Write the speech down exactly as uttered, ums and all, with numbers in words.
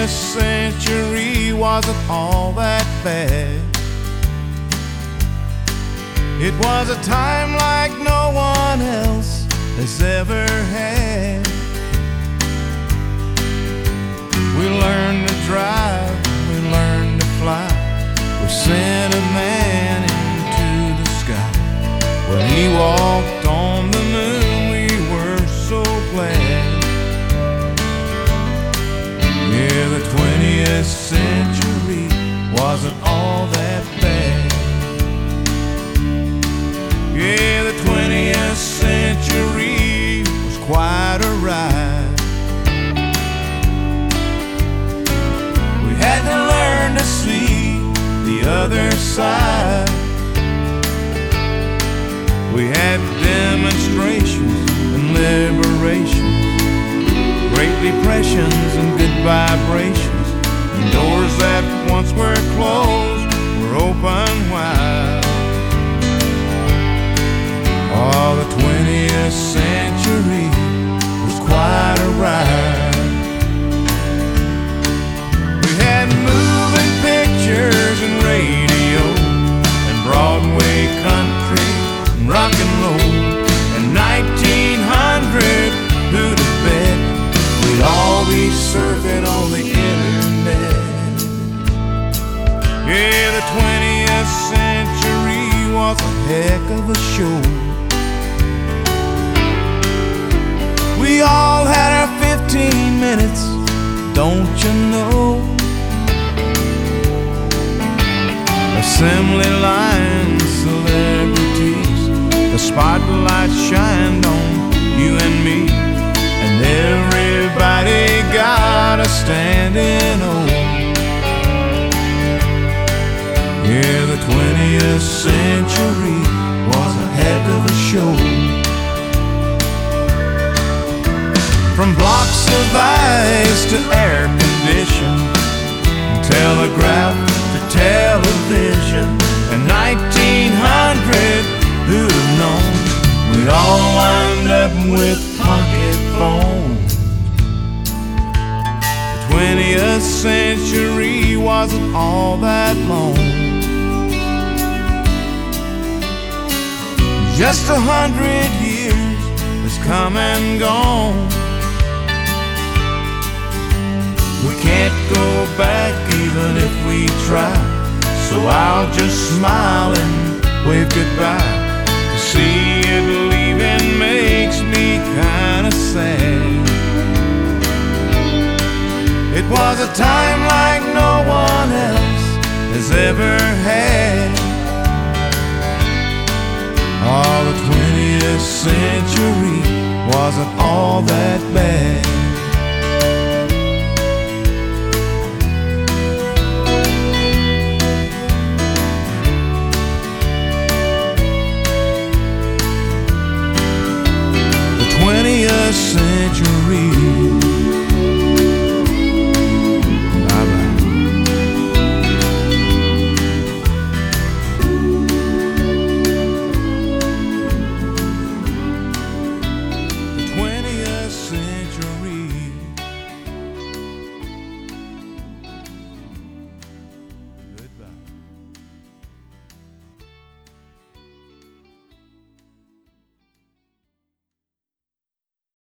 twentieth century wasn't all that bad. It was a time like no one else has ever had. We learned to drive, we learned to fly. We sent a man into the sky. When he walked on the moon, we were so glad. Yeah, the twentieth century wasn't all that bad. Yeah, the twentieth century was quite a ride. We had to learn to see the other side. We had demonstrations and liberations, great depressions and good vibrations, and doors that once were closed were open wide. Oh, the twentieth century was quite a ride. We had moving pictures and radio and Broadway country and rock and roll. And nineteen hundred, who'd have bet we'd all be surfing on the internet. Yeah, the twentieth century was a heck of a show. We all had our fifteen minutes, don't you know? Assembly line celebrities, the spotlight shined on you and me, and everybody got a standing O. Yeah, the twentieth century was a heck of a show. From blocks of ice to air conditioned, telegraph to television, and nineteen hundred, who'd have known we'd all wind up with pocket phones. The twentieth century wasn't all that long. Just a hundred years has come and gone. We can't go back even if we try, so I'll just smile and wave goodbye. To see it leaving makes me kinda sad. It was a time like no one else has ever had. Oh, the twentieth century wasn't all that bad.